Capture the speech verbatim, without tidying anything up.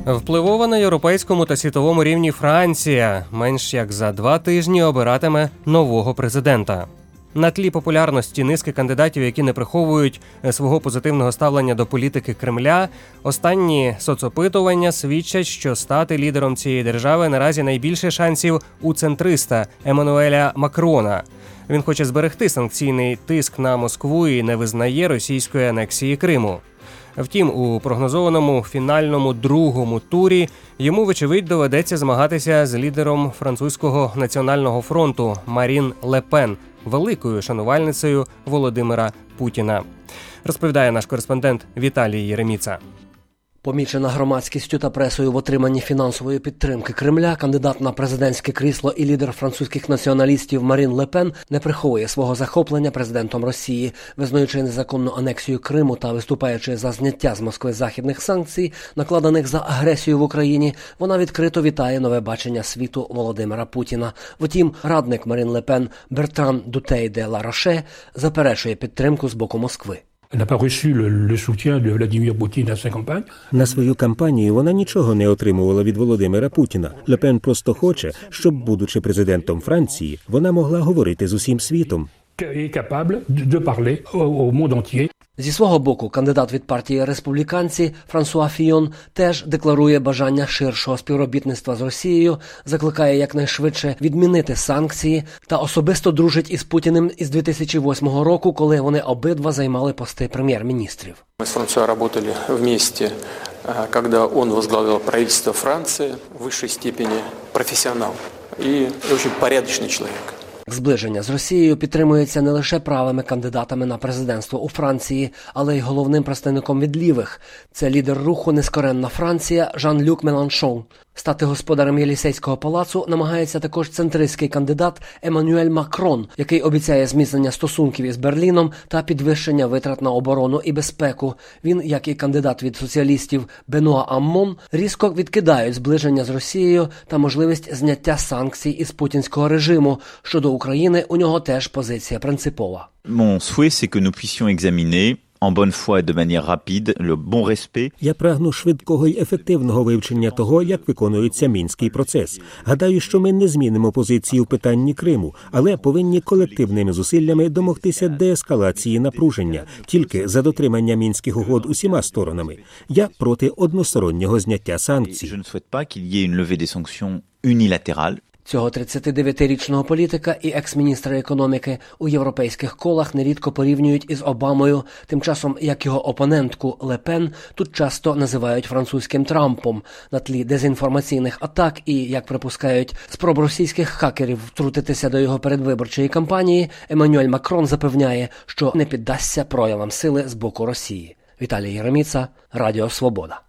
Впливова на європейському та світовому рівні Франція менш як за два тижні обиратиме нового президента. На тлі популярності низки кандидатів, які не приховують свого позитивного ставлення до політики Кремля, останні соцопитування свідчать, що стати лідером цієї держави наразі найбільше шансів у центриста Еммануеля Макрона. Він хоче зберегти санкційний тиск на Москву і не визнає російської анексії Криму. Втім, у прогнозованому фінальному другому турі йому, вочевидь, доведеться змагатися з лідером французького національного фронту Марін Ле Пен, великою шанувальницею Володимира Путіна. Розповідає наш кореспондент Віталій Єреміца. Помічена громадськістю та пресою в отриманні фінансової підтримки Кремля, кандидат на президентське крісло і лідер французьких націоналістів Марін Ле Пен не приховує свого захоплення президентом Росії. Визнаючи незаконну анексію Криму та виступаючи за зняття з Москви західних санкцій, накладених за агресію в Україні, вона відкрито вітає нове бачення світу Володимира Путіна. Втім, радник Марін Ле Пен Бертран Дутей де ла Роше заперечує підтримку з боку Москви. На свою кампанію вона нічого не отримувала від Володимира Путіна. Ле Пен просто хоче, щоб, будучи президентом Франції, вона могла говорити з усім світом. Зі свого боку, кандидат від партії республіканці Франсуа Фійон теж декларує бажання ширшого співробітництва з Росією, закликає якнайшвидше відмінити санкції та особисто дружить із Путіним із дві тисячі восьмого року, коли вони обидва займали пости прем'єр-міністрів. Ми з Франсуа працювали вместе, коли він возглавляв правительство Франції, в вищій степені професіонал і дуже порядочний чоловік. Зближення з Росією підтримується не лише правими кандидатами на президентство у Франції, але й головним представником від лівих. Це лідер руху «Нескоренна Франція» Жан-Люк Меланшон. Стати господарем Єлісейського палацу намагається також центристський кандидат Еммануель Макрон, який обіцяє зміцнення стосунків із Берліном та підвищення витрат на оборону і безпеку. Він, як і кандидат від соціалістів Бенуа Аммон, різко відкидають зближення з Росією та можливість зняття санкцій із путінського режиму. Щодо України у нього теж позиція принципова. Mon souhait, c'est que nous puissions examiner en bonne foi et de manière rapide le bon respect. Я прагну швидкого й ефективного вивчення того, як виконується Мінський процес. Гадаю, що ми не змінимо позиції в питанні Криму, але повинні колективними зусиллями домогтися деескалації напруження, тільки за дотримання Мінських угод усіма сторонами. Я проти одностороннього зняття санкцій. Je ne souhaite pas qu'il y ait une levée des sanctions unilatérale. Цього тридцятидев'ятирічного політика і екс-міністра економіки у європейських колах нерідко порівнюють із Обамою, тим часом як його опонентку Ле Пен тут часто називають французьким Трампом на тлі дезінформаційних атак і, як припускають, спроб російських хакерів втрутитися до його передвиборчої кампанії. Еммануель Макрон запевняє, що не піддасться проявам сили з боку Росії. Віталій Єреміца, Радіо Свобода.